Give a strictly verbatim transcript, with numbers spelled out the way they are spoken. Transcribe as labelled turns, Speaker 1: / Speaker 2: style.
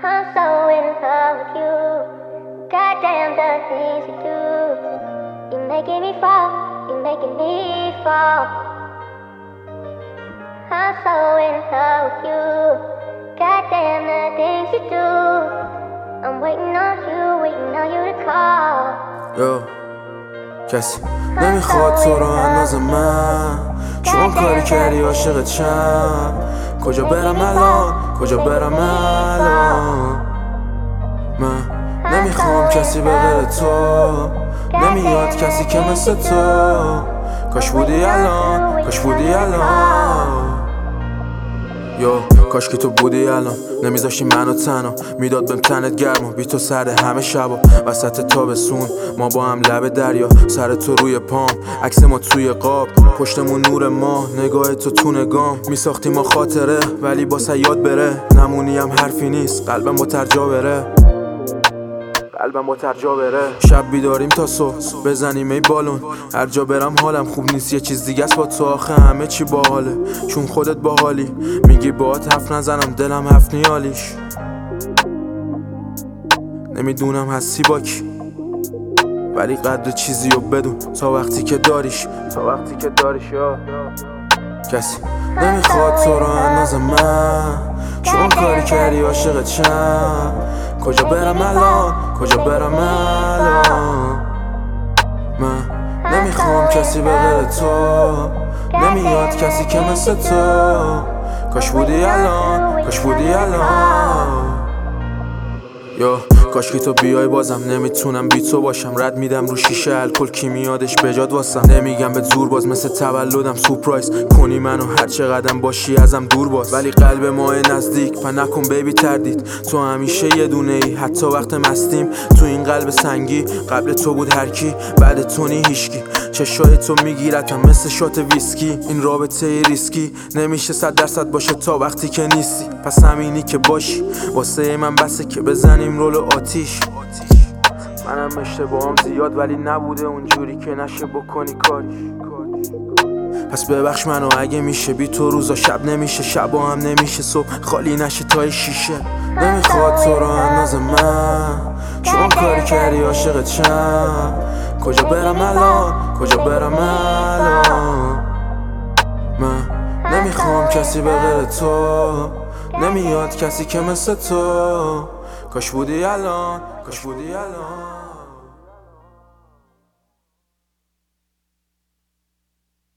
Speaker 1: I'm so in love with you. Goddamn the things you do. You're making me fall, you're making me fall. I'm so in love with you. Goddamn the things you do. I'm waiting on you, waiting on you to call.
Speaker 2: Yo کسی نمیخواد تو رو اندازه من، چون کاری کردی عاشقت شم. کجا برم الان، کجا برم الان؟ من نمیخوام کسی به غیر تو، نمیاد کسی که مثل تو. کاش بودی الان، کاش بودی الان. یو کاش که تو بودی الان، نمیذاشتی منو تنها، میداد بهم تنت گرما. بی تو سرد همه شبا وسط تابستون، ما با هم لب دریا، سر تو روی پام، عکس ما توی قاب، پشتمون نور ما، نگاه تو تو نگام. میساختی ما خاطره ولی با یاد بره، نمونی هم حرفی نیست، قلبم با ترجا بره، قلبم با ترجا بره. شب بیداریم تا صبح، بزنیم ای بالون، هر جا برم حالم خوب نیست، یه چیز دیگه است با تو. آخه همه چی باحاله چون خودت باحالی، میگی باهات حرف نزنم دلم هفت نیالیش. نمیدونم هستی با کی، ولی قدر چیزی رو بدون تا وقتی که داریش، تا وقتی که داریش. یا کسی نمیخواد تو رو اندازه من، چون کاری کردی عاشقت شم. کجا برم الان، کجا برم الان؟ من نمیخوام کسی به غیر تو، نمیاد کسی که مثل تو. کاش بودی الان، کاش بودی الان. یا کاش که تو بیای بازم، نمیتونم بی تو باشم. رد میدم رو شیشه الکل کیمیادش بجاد واسم. نمیگم به زور باز، مثل تولدم سورپرایز کنی منو، هر چقدرم باشی ازم دور باز. ولی قلب ماه نزدیک پا نکن بیبی تردید، تو همیشه یه دونه ای، حتی وقت مستیم. تو این قلب سنگی قبل تو بود هر کی، بعد تو نی هیشکی. چشای تو میگیرتم مثل شات ویسکی، این رابطه ریسکی نمیشه صد درصد باشه تا وقتی که نیستی. پس همینی که باشی واسه من بسه که بزنیم رول آتیش. منم اشتباهم زیاد ولی نبوده اونجوری که نشه بکنی کاریش. پس ببخش منو اگه میشه، بی تو روزا شب نمیشه، شبا هم نمیشه صبح خالی نشه تای شیشه. نمیخواد تو رو اندازه من، چون کاری کردی عاشقت شم. کجا برم الان، کجا برم الان؟ من نمیخوام کسی به غیر تو، نمیاد کسی که مثل تو. کاش بودی الان، کاش بودی الان.